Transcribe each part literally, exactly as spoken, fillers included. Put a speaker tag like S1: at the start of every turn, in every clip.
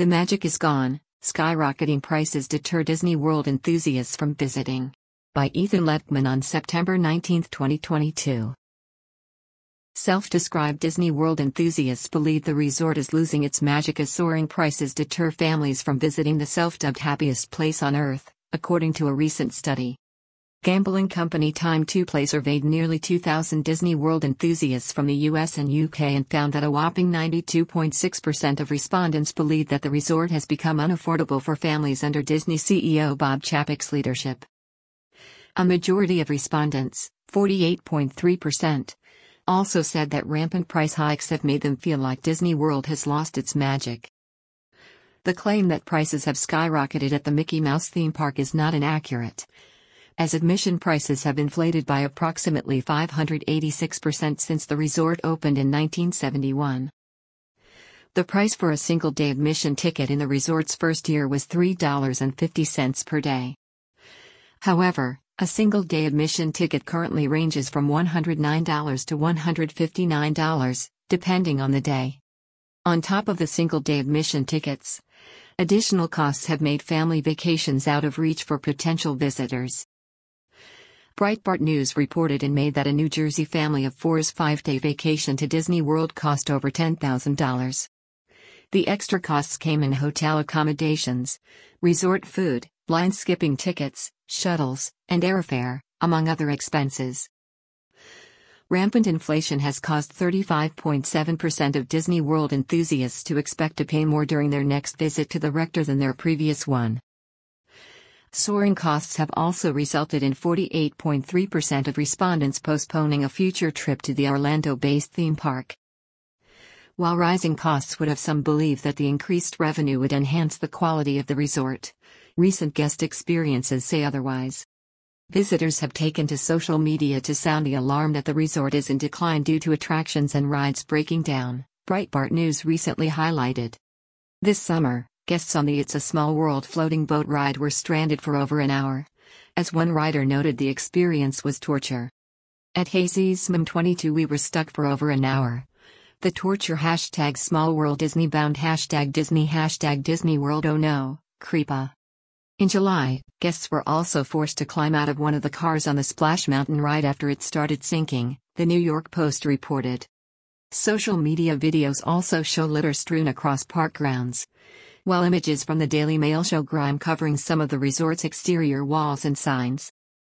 S1: The magic is gone, skyrocketing prices deter Disney World enthusiasts from visiting. By Ethan Letman on September nineteenth, twenty twenty-two. Self-described Disney World enthusiasts believe the resort is losing its magic as soaring prices deter families from visiting the self-dubbed happiest place on Earth, according to a recent study. Gambling company Time to Play surveyed nearly two thousand Disney World enthusiasts from the U S and U K and found that a whopping ninety-two point six percent of respondents believe that the resort has become unaffordable for families under Disney C E O Bob Chapek's leadership. A majority of respondents, forty-eight point three percent, also said that rampant price hikes have made them feel like Disney World has lost its magic. The claim that prices have skyrocketed at the Mickey Mouse theme park is not inaccurate, as admission prices have inflated by approximately five hundred eighty-six percent since the resort opened in nineteen seventy-one. The price for a single-day admission ticket in the resort's first year was three dollars and fifty cents per day. However, a single-day admission ticket currently ranges from one hundred nine dollars to one hundred fifty-nine dollars, depending on the day. On top of the single-day admission tickets, additional costs have made family vacations out of reach for potential visitors. Breitbart News reported in May that a New Jersey family of four's five-day vacation to Disney World cost over ten thousand dollars. The extra costs came in hotel accommodations, resort food, line-skipping tickets, shuttles, and airfare, among other expenses. Rampant inflation has caused thirty-five point seven percent of Disney World enthusiasts to expect to pay more during their next visit to the rector than their previous one. Soaring costs have also resulted in forty-eight point three percent of respondents postponing a future trip to the Orlando-based theme park. While rising costs would have some believe that the increased revenue would enhance the quality of the resort, recent guest experiences say otherwise. Visitors have taken to social media to sound the alarm that the resort is in decline due to attractions and rides breaking down, Breitbart News recently highlighted. This summer, guests on the It's a Small World floating boat ride were stranded for over an hour. As one rider noted, the experience was torture. At Hazesman twenty-two, we were stuck for over an hour. The torture hashtag Small World Disney bound hashtag Disney hashtag Disney World oh no, creepa. In July, guests were also forced to climb out of one of the cars on the Splash Mountain ride after it started sinking, the New York Post reported. Social media videos also show litter strewn across park grounds, while images from the Daily Mail show grime covering some of the resort's exterior walls and signs.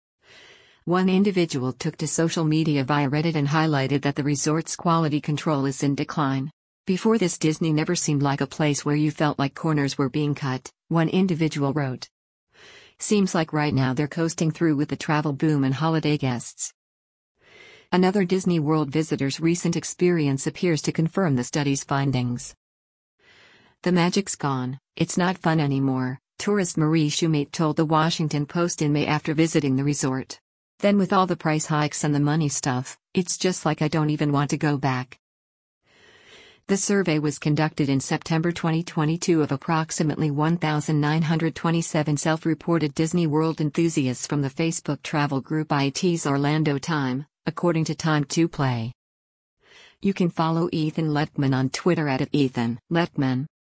S1: One individual took to social media via Reddit and highlighted that the resort's quality control is in decline. Before this, Disney never seemed like a place where you felt like corners were being cut, one individual wrote. Seems like right now they're coasting through with the travel boom and holiday guests. Another Disney World visitor's recent experience appears to confirm the study's findings. The magic's gone, it's not fun anymore, tourist Marie Shumate told the Washington Post in May after visiting the resort. Then with all the price hikes and the money stuff, it's just like I don't even want to go back. The survey was conducted in September twenty twenty-two of approximately one thousand nine hundred twenty-seven self-reported Disney World enthusiasts from the Facebook travel group I T's Orlando Time, according to Time to Play. You can follow Ethan Letman on Twitter at Ethan Letman.